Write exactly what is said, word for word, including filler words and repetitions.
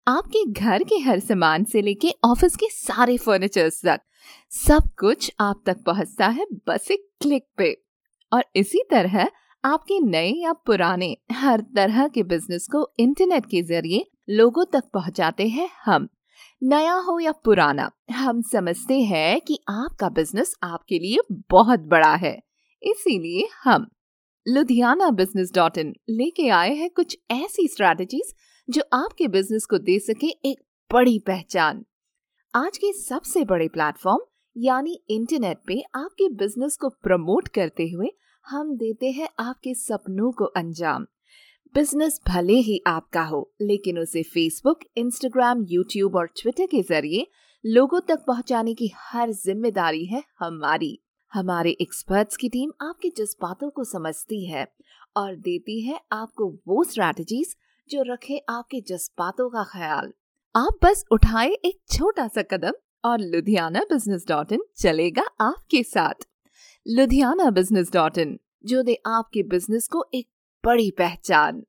आपके घर के हर सामान से लेके ऑफिस के सारे फर्नीचर्स तक सब कुछ आप तक पहुंचता है बस एक क्लिक पे। और इसी तरह आपके नए या पुराने हर तरह के बिजनेस को इंटरनेट के जरिए लोगों तक पहुंचाते हैं हम। नया हो या पुराना, हम समझते हैं कि आपका बिजनेस आपके लिए बहुत बड़ा है, इसीलिए हम लुधियाना बिजनेस डॉट इन लेके आए हैं कुछ ऐसी स्ट्रैटेजीज जो आपके बिजनेस को दे सके एक बड़ी पहचान। आज के सबसे बड़े प्लेटफॉर्म यानी इंटरनेट पे आपके बिजनेस को प्रमोट करते हुए हम देते हैं आपके सपनों को अंजाम। बिजनेस भले ही आपका हो, लेकिन उसे फेसबुक, इंस्टाग्राम, यूट्यूब और ट्विटर के जरिए लोगों तक पहुंचाने की हर जिम्मेदारी है हमारी। हमारे एक्सपर्ट्स की टीम आपके जज्बातों को समझती है और देती है आपको वो स्ट्रैटेजीज जो रखे आपके जज्बातों का ख्याल। आप बस उठाए एक छोटा सा कदम और लुधियाना बिजनेस डॉट इन चलेगा आपके साथ। लुधियाना बिजनेस डॉट इन, जो दे आपके बिजनेस को एक बड़ी पहचान।